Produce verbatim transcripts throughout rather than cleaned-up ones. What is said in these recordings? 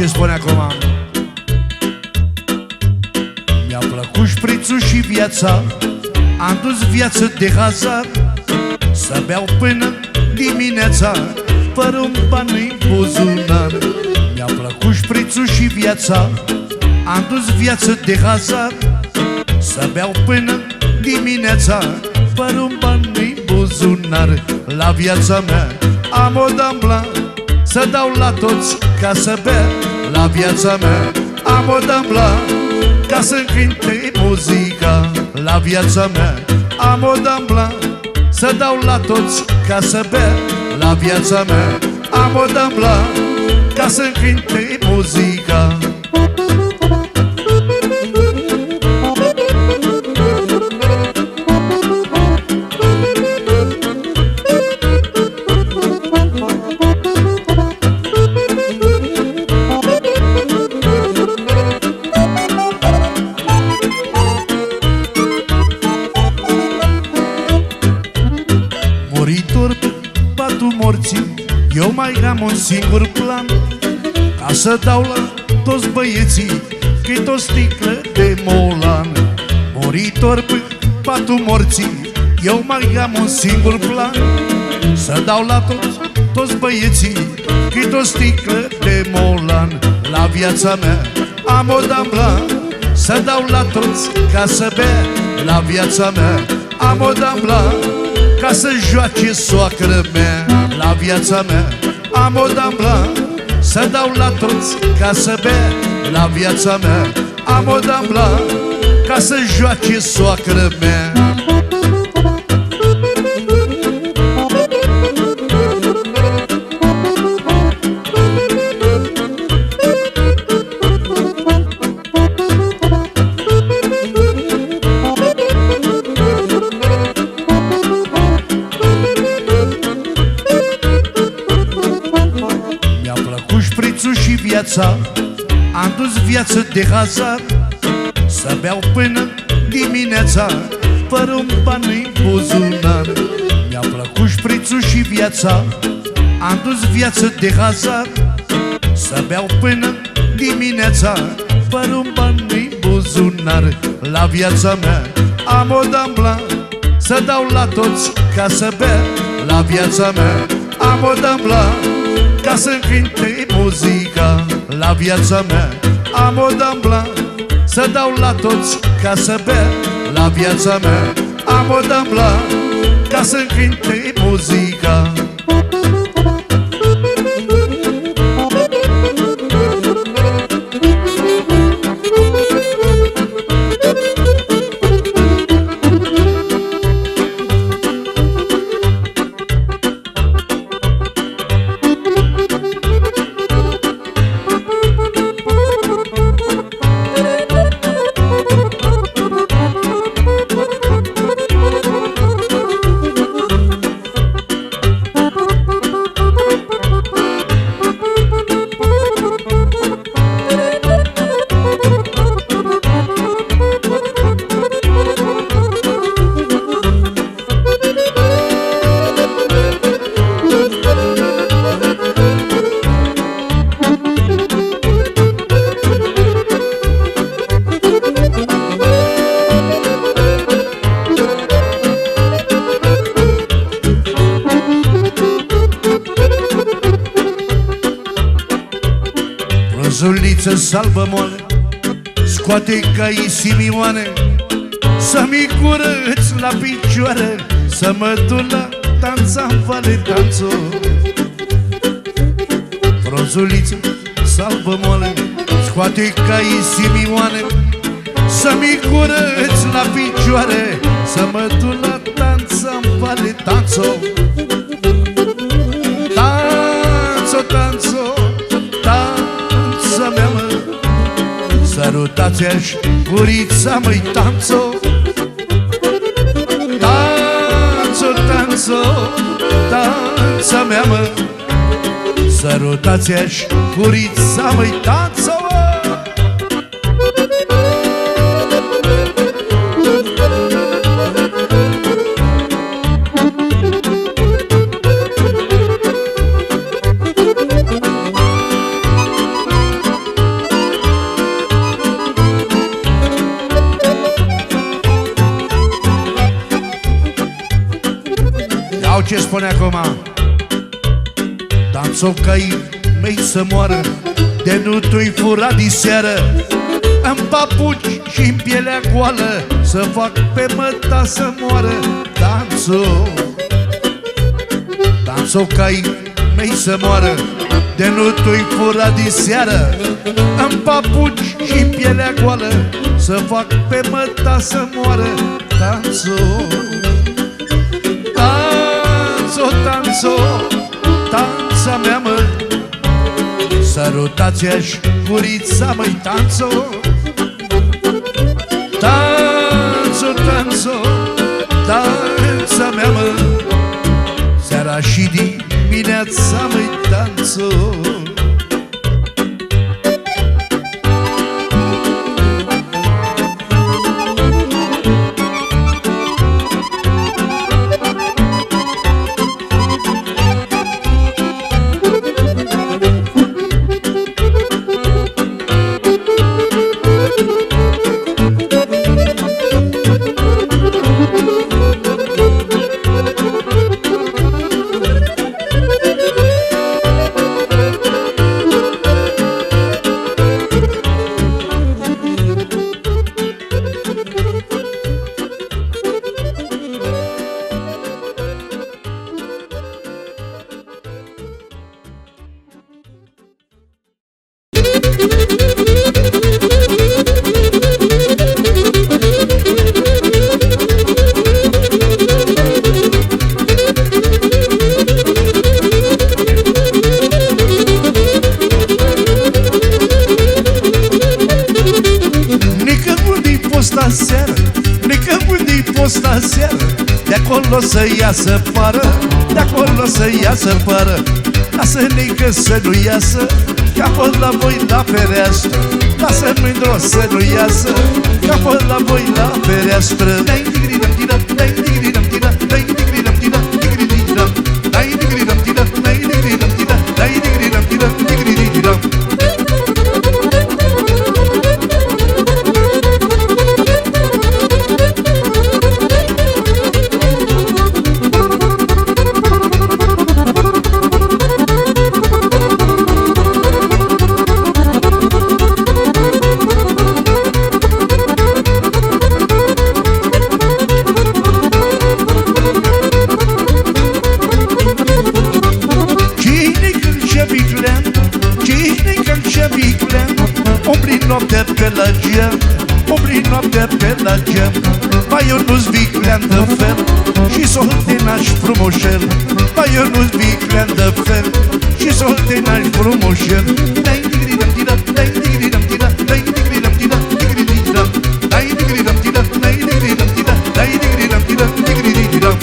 ce spune acum. Mi-a plăcut șprițul și viața, am dus viață de hazard, să beau până dimineața, fără un ban în buzunar. Mi-a plăcut șprițul și viața, am dus viață de hazard, să beau până dimineața, fără un ban în buzunar. La viața mea am o dambla, să dau la toți ca să bea. La viața mea am o dambla, ca să-mi cânte muzica. La viața mea am o dambla, să dau la toți ca să bea. La viața mea am o dambla, ca să-mi cânte muzica. Muritor pe patul morții, eu mai am un singur plan, ca să dau la toți băieții cât o sticlă de molan. Muritor pe patul morții, eu mai am un singur plan, să dau la toți, toți băieții cât o sticlă de molan. La viața mea am o dambla, să dau la toți ca să bea. La viața mea am o dambla, ca să joace soacră mea. La viața mea am o dambla, să dau la toți ca să bea. La viața mea am o dambla, ca să joace soacră mea. Șprițul și viața, am dus viață de hazard, să beau până dimineața, fără un ban în buzunar. Mi-a plăcut șprițul și viața, am dus viață de hazard, să beau până dimineața, fără un ban în buzunar. La viața mea am o dambla, să dau la toți ca să bea. La viața mea am o dambla, ca să-mi cânte muzica. La viața mea am o dambla, să dau la toți ca să bea. La viața mea am o dambla, ca să-mi cânte muzica. Zuliță salbă moale, scoate caii simioane, să-mi curăț la picioare, să mă duc la danța în vale danțo. Rozuliță salbă moale, scoate caii simioane, să-mi curăț la picioare, să mă duc la danța în vale danțo. Danțo, danțo, danța mea, mă, sărutați-aș gurița, măi, danțo. Danțo, danțo, danța mea, mă, sărutați-aș gurița, măi, danțo. Sau ce spune acum? Danțo cai mei să moară, de nu tu-i fura diseară, în papuci și-n pielea goală, să fac pe măta să moară. Danțo, danțo cai mei să moară, de nu tu-i fura diseară, în papuci și-n pielea goală, să fac pe măta să moară. Danțo, danțo, danțo, danța mea, mă, sărutați-aș gurița, măi, danțo, danțo, danțo, danța mea, mă, seara și dimineața, măi, danțo. De acolo să iasă pară, de acolo să iasă pară, lasă-nică să nu iasă, că apoi la voi la fereastră. Lasă mândro să nu iasă, că apoi la voi la fereastră. Dai digri-dam tira, dai digri-dam tira, dai digri-dam tira, digri-dam, dai digri-dam tira, dai digri-dam tira, dai digri-dam tira, digri-dam. Noaptea pe la geam, umbli noaptea pe la geam, mai eu nu-ți viclean de fel și soltenaș frumoșel. Mai eu nu-ți viclean de fel și soltenaș frumoșel. Dai digri-dam tira, dai digri-dam tira, dai digri-dam tira, digri-dam, dai digri-dam tira, dai digri-dam tira, dai digri-dam tira, digri-dam.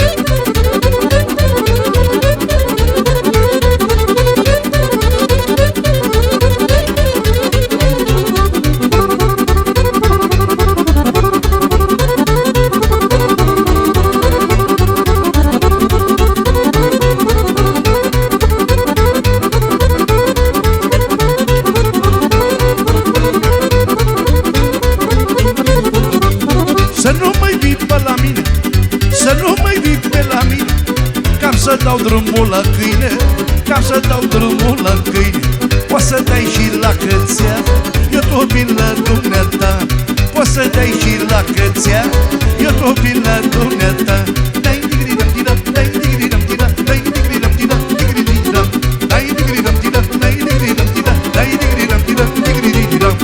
Să dau drumul la câine, ca să dau drumul la câine. Poți să dai și la cățea, eu tot vin la dumneata. Poți să dai și la cățea, eu tot vin la dumneata. Dai digri-dam tira, dai digri-dam tira, dai digri-dam tira, digri-dam, dai digri-dam tira, dai digri-dam tira, dai digri-dam tira, digri-dam.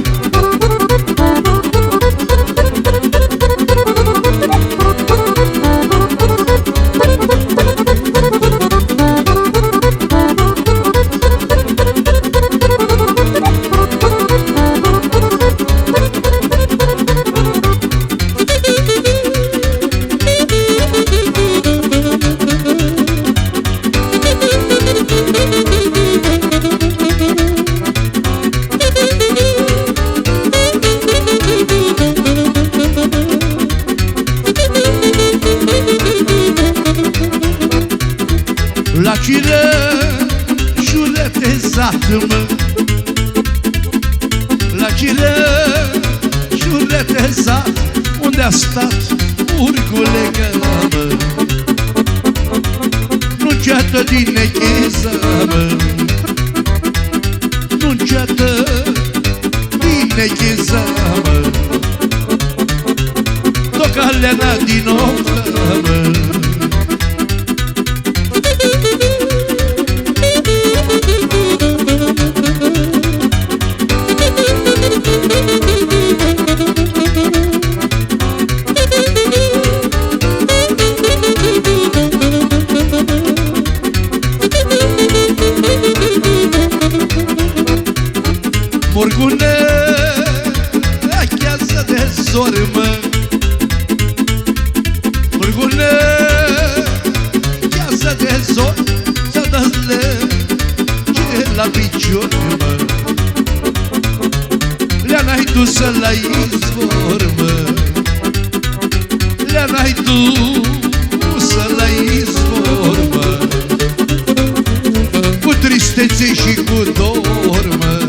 La cine juretezat-mă, la cine juretezat, unde a stat urgulegă, mă? înceată din necheza, mă, nu înceată din necheza, mă, toca leana din ocă, mă. Morgune, achează de zormă, Morgune, achează de zor, să dă-le ce la picior, mă. Le-a-n-ai dusă la izvor, mă, Le-a-n-ai dusă la izvor, mă, cu tristețe și cu dor, mă.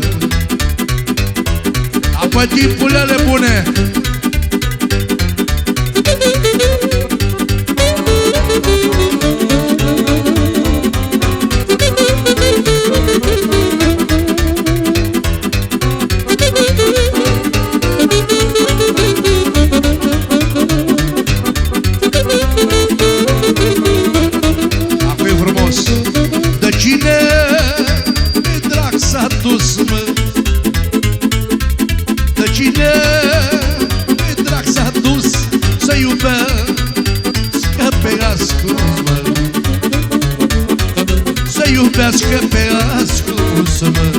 Apă timpurile bune. Apoi frumos. De cine de drag s-a dus, mă? De cine de drag s-a dus să iubească pe ascuns, mă? Să iubească pe ascuns, mă?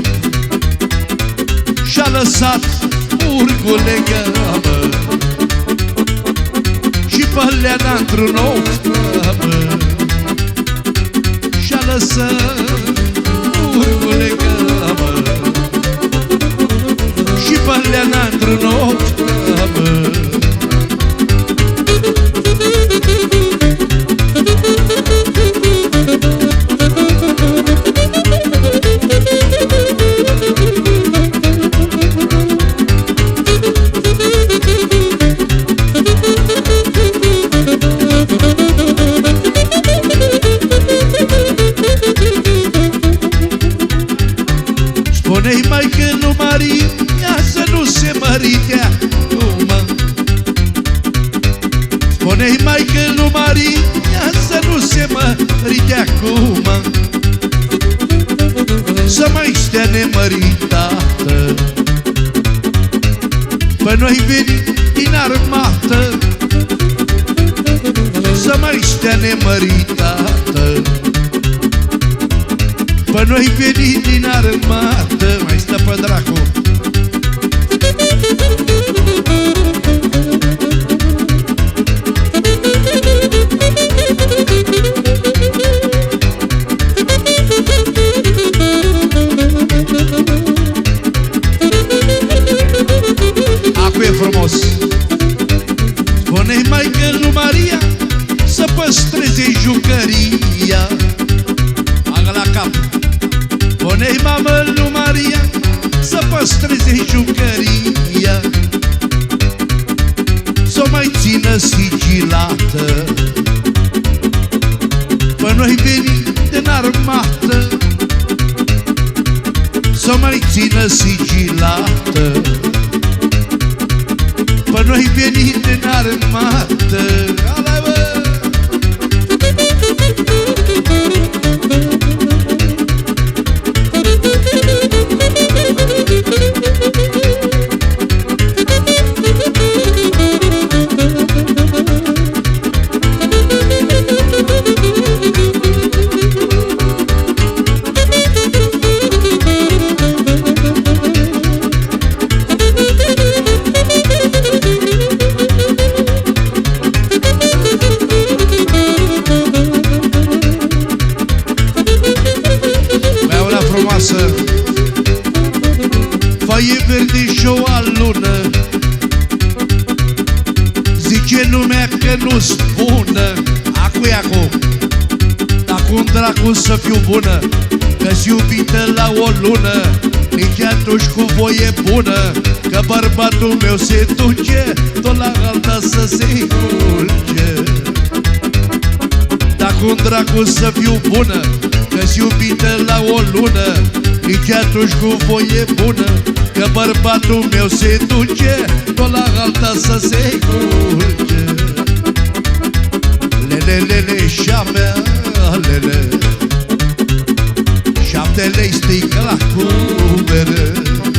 Și-a lăsat urgule gamă și păleana într-un ochi, mă. Și-a lăsat urgule gamă și păleana într-un ochi, mă. Spune-i mai că nu Maria să nu se măritea acum. Spune-i mai că nu Maria să nu se măritea acum. Să mai stea nemăritată. Păi noi venim din armată. Să mai stea nemăritată. Păi noi venim din armată. Mai stă pe dracu. Acu e frumos. Spune-i mai că lui Maria să păstreze jucăria. Agă la cap. Spune-i mamă lui Maria să păstreze jucăria. S-o mai țină sigilată. Păi noi venim din armată. S-o mai țină sigilată. Păi noi venim din armată. Ala, bă! Faie verde și o alună. Zice lumea că nu-s bună. Acu-i acu. Dar cum dracu să fiu bună? Că-s iubită la o lună. Nici atunci cu voie bună. Că bărbatul meu se duce tot la alta să se culce. Dar cum dracu să fiu bună, că-s iubită la o lună, nici atunci cu voie bună, că bărbatul meu se duce tot la alta să se culce. Lele, lele, șa mea, lele, șapte lei sticla cu bere.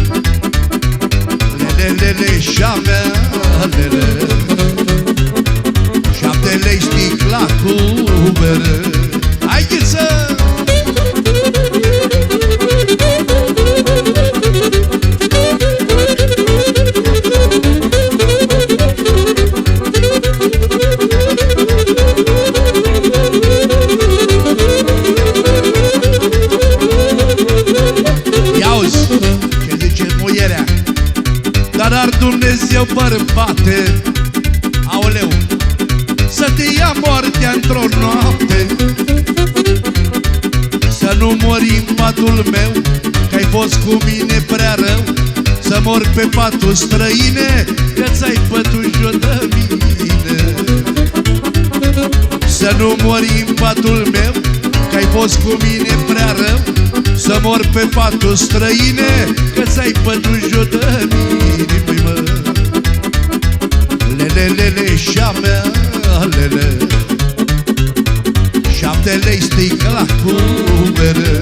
Lele, lele, șa mea, lele, șapte lei sticla cu bere. Hai ghiță! Dar ar Dumnezeu, bărbate, aoleu, să te ia moartea într-o noapte, să nu mori în patul meu, că-ai fost cu mine prea rău, să mor pe patul străine, că ți-ai pătuș-o de mine. Să nu mori în patul meu, că-ai fost cu mine prea rău, să mor pe patul străine, că ți-ai pătuș-o de mine, păi mă. Lele, lele, șa mea, lele, șapte lei sticla cu bere.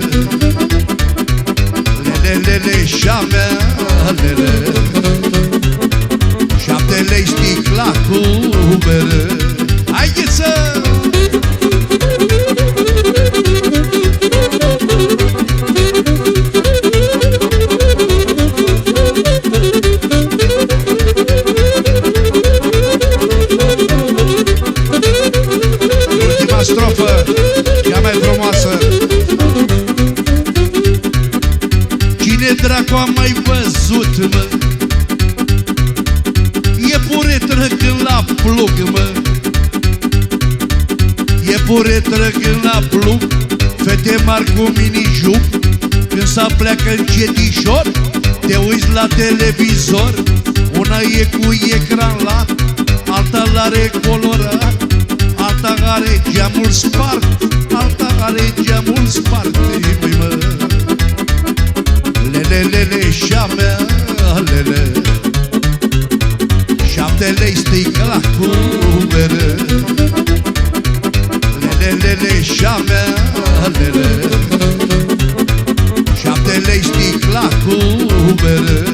Lele, lele, șa mea, lele, șapte lei sticla cu bere. Hai ghiță! Strofă, cea mai frumoasă. Cine dracu a mai văzut, mă, iepure trăgând la plug, mă, iepure trăgând la plug, fete mari cu mini-jup, când s-a pleacă încetișor, te uiți la televizor, una e cu ecran lat, alta l-are colorat, alta are geamul spart, alta are geamul spart, măi mă. Lele, lele, șa mea, lele, șapte lei sticla cu bere. Lele, lele, șa mea, lele, șapte lei sticla cu bere.